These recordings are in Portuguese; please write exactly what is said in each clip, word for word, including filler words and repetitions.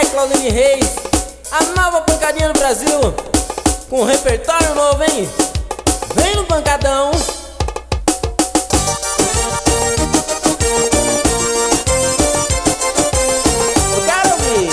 Claudine Reis, a nova pancadinha no Brasil, com repertório novo, hein? Vem no pancadão. Eu quero ouvir.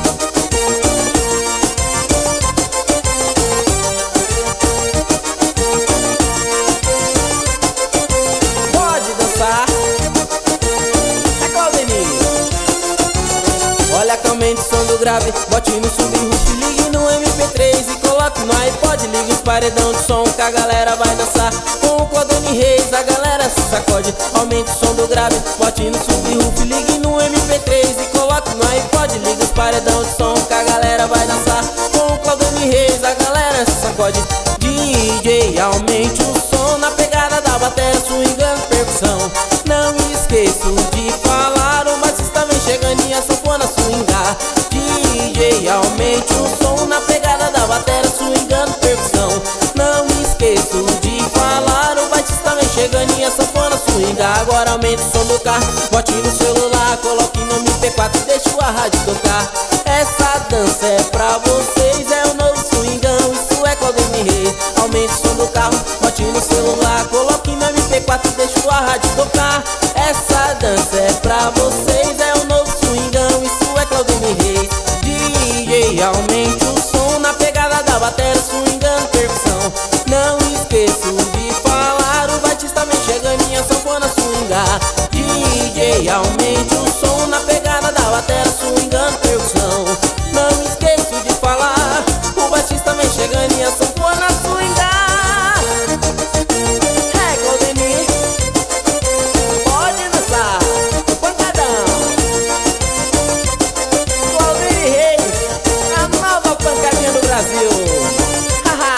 Pode dançar. É Claudine. Olha, aumente o som do grave, bote no subwoofer, ligue no M P três e coloque no iPod. Ligue os paredão de som que a galera vai dançar. Com o Claudine Reis a galera se sacode. Aumente o som do grave, bote no subwoofer, ligue no M P três e coloque no iPod. Ligue os paredão de som que a galera vai dançar. Com o Claudine Reis a galera se sacode. D J, aumente o som na pegada da bateria, swingando percussão. Não esqueço de falar, o baixista vem chegando e a sanfona swingar. D J, aumente o som na pegada da bateria, swingando percussão. Não esqueço de falar, o baixista vem chegando e a sanfona swingar. Agora aumente o som do carro, bote no celular, coloque no M P quatro e deixa a rádio tocar. Essa dança é pra vocês, é o novo swingão, isso é Claudine Reis. Aumente o som do carro, bote no celular, coloque no M P quatro e deixa a rádio tocar. Essa dança é pra vocês, é o novo swingão, isso é Claudine Reis. D J, aumente o som na pegada da bateria, swingando percussão. Não esqueço de falar, o baixista vem chegando e a sanfona swingar. D J, aumente o som na pegada da bateria, swingando percussão. Não esqueço de falar, o baixista vem chegando e a sanfona swingar. É Claudine, pode dançar, pancadão. Claudine Reis, a nova pancadinha do Brasil. Haha.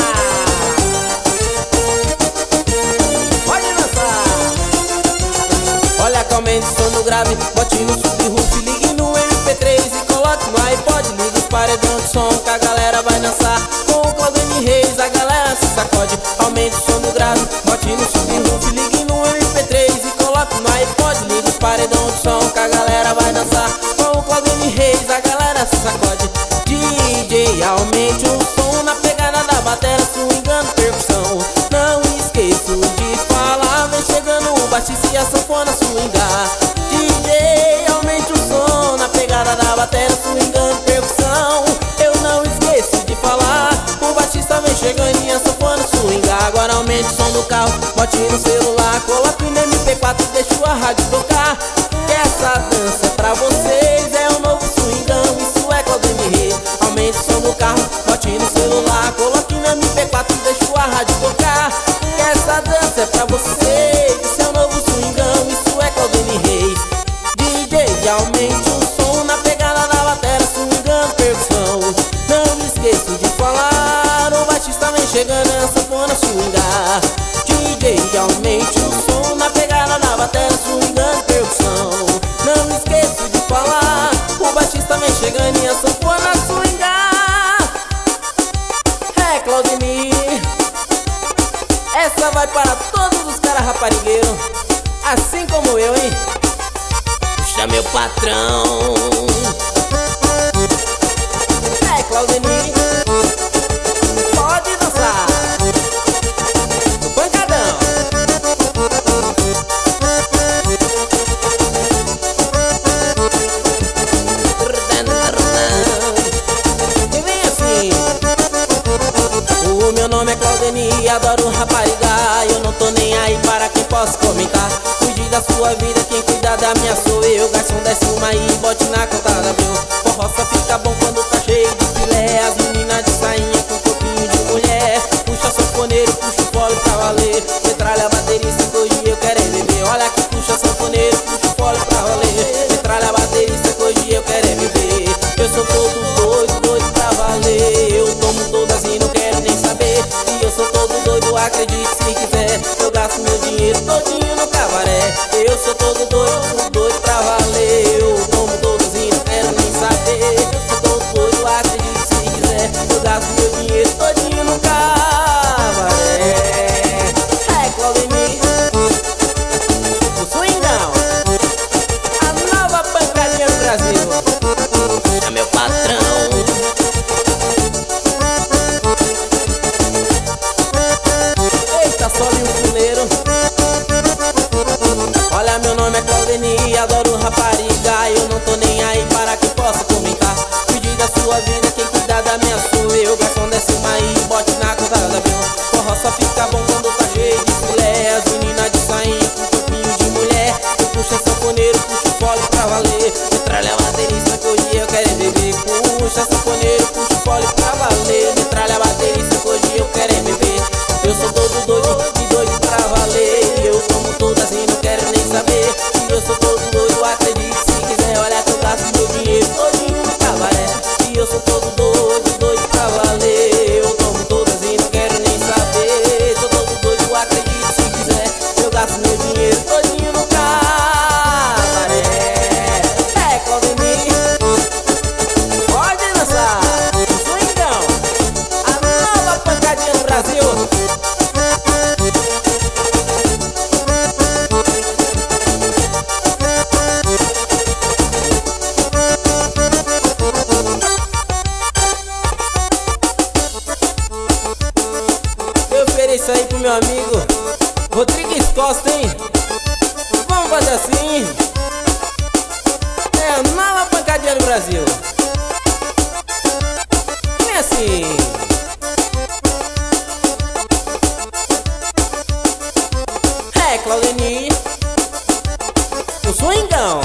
Pode dançar. Olha, aumente o som do grave, bote no subwoofer, ligue no M P três e coloque no iPod. Ligue os paredão de som que a galera vai dançar. Com o Claudine Reis a galera se sacode. Aumente o som do grave, bote no subwoofer, ligue no M P três e coloque no iPod. Ligue os paredão de som que a galera vai dançar. Com o Claudine Reis a galera se sacode. D J, aumente o som na pegada da bateria, swingando percussão. Não esqueço de falar, vem chegando o baixista e a sanfona swingar. D J, aumente o som na pegada da bateria, swingando percussão. Eu não esqueço de falar, o baixista vem chegando e a sanfona swingar. Agora aumente o som do carro, bote no celular, coloque no M P quatro e deixa a rádio tocar. Que essa dança é pra vocês, é o novo swingão, isso é Claudine Reis. Aumente o som do carro, bote no celular, coloque no M P quatro e deixa a rádio tocar. Que essa dança é pra vocês, isso é o novo swingão, isso é Claudine Reis. D J, aumente o som na pegada da bateria, swingando percussão. Não esqueço de falar, o baixista vem chegando e a sanfona swingar. D J, aumente o som na pegada da bateria, swingando percussão. Não esqueço de falar, o baixista vem chegando e a sanfona swingar. É Claudine, essa vai para todos os caras raparigueiros, assim como eu, hein? Puxa, meu patrão. É Claudine, pode dançar. Pancadão. E vem assim. O meu nome é Claudine e adoro raparigar. Eu não tô nem aí para quem possa comentar. Cuide da sua vida, quem cuida da minha sou eu. Garçom, desce uma aí, bote na contada, meu. Forró só fica bom quando tá cheio de filé. As meninas de sainha com corpinho de mulher. Puxa sanfoneiro, puxa o fole pra valer. Metralha, baterista, que hoje eu quero é beber. Olha que puxa sanfoneiro, puxa o fole pra valer. Metralha, baterista, que hoje eu quero é beber. Eu sou todo doido, doido pra valer. Eu tomo todas e não quero nem saber. E eu sou todo doido, acredite se quiser. Eu gasto meu dinheiro todinho no cabaré. Eu sou todo doido, doido pra valer. Eu tomo todas e não sua vida, quem cuidar da minha sou eu. Garçom, desce uma aí, bote na conta da avião. Forró só fica bom quando tá cheio de filé. As meninas de sainha com corpinho de mulher. Eu puxo a sanfoneiro, puxo o fole pra valer. Metralha baterista que hoje eu quero é beber. Puxa sanfoneiro, puxo o fole pra valer. Metralha baterista que hoje eu quero é beber. Eu sou todo doido e doido pra valer. Eu tomo todas e não quero nem saber. E eu sou todo doido, acredite se quiser. Olha que eu gasto meu dinheiro todinho no cabaré. E eu sou todo doido, doido pra valer. Eu tomo todas e não quero nem saber. Sou todo doido, acredite se quiser. Eu gasto meu dinheiro todinho no cabaré. É, Claudemir, pode dançar. Swingão, a nova pancadinha no Brasil. Isso aí pro meu amigo Rodrigues Costa, hein? Vamos fazer assim. É a nova pancadinha no Brasil. É assim. É, Claudemir, o swingão.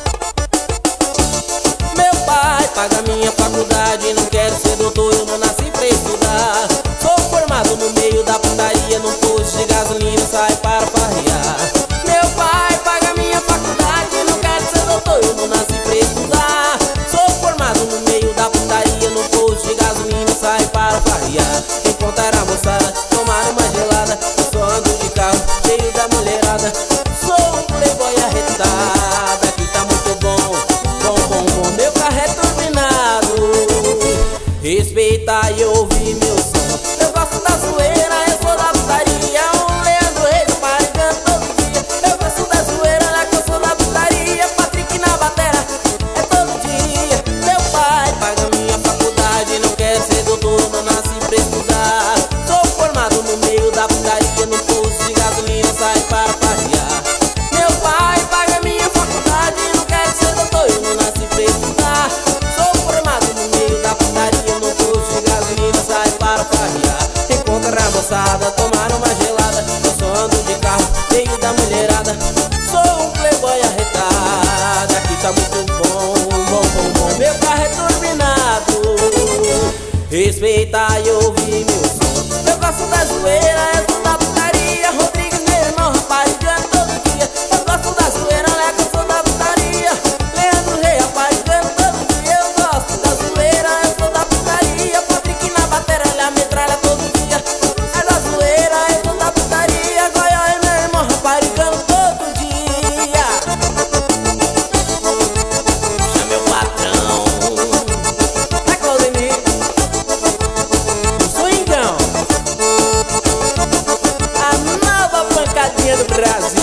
Meu pai paga minha faculdade. Não quero ser doutor, eu não nasci pra estudar. Sou formado no meio da putaria, num posto de gasolina sai para farrear. Meu pai paga minha faculdade, não quero ser doutor, eu não nasci pra estudar. Sou formado no meio da putaria, num posto de gasolina sai para farrear. Encontrar a moçada, tomar uma gelada. Eu só ando de carro, cheio da mulherada. Sou um playboy arretado, aqui tá muito bom, bom, bom, bom. Meu carro é turbinado, respeita e ouve meu som. Eu gosto da zoeira, eu sou da putaria. O Leandro Reis parigando todo dia. Eu gosto da zoeira, lá que eu sou da putaria. Patrick na batera, é todo dia. Meu pai paga minha faculdade, não quer ser doutor, não nasci pra estudar. Sou formado no meio da putaria, no posto de gasolina sai para farrear. Meu pai paga minha faculdade, não quer ser doutor, eu não nasci pra estudar. Sou formado no meio da putaria, no posto de gasolina sai para farrear. Encontra a moçada, tomar uma gelada. Eu só ando de carro, cheio da mulherada. Sou um playboy arretado, aqui tá muito bom, bom, bom, bom. Meu carro é turbinado, respeita e ouve meu som. Eu gosto da zoeira, eu sou da putaria. Rodrigues, meu irmão, raparigando todo dia. Eu gosto da zoeira, né, que eu sou da putaria. Leandro Rei, raparigando todo dia. Eu gosto da zoeira, eu sou da putaria. Patrick na batera, ele a metralha todo dia. É da zoeira, eu sou da putaria. Goió e meu irmão, raparigando todo dia. Puxa meu patrão, é Claudemir, o swingão, a nova pancadinha do Brasil.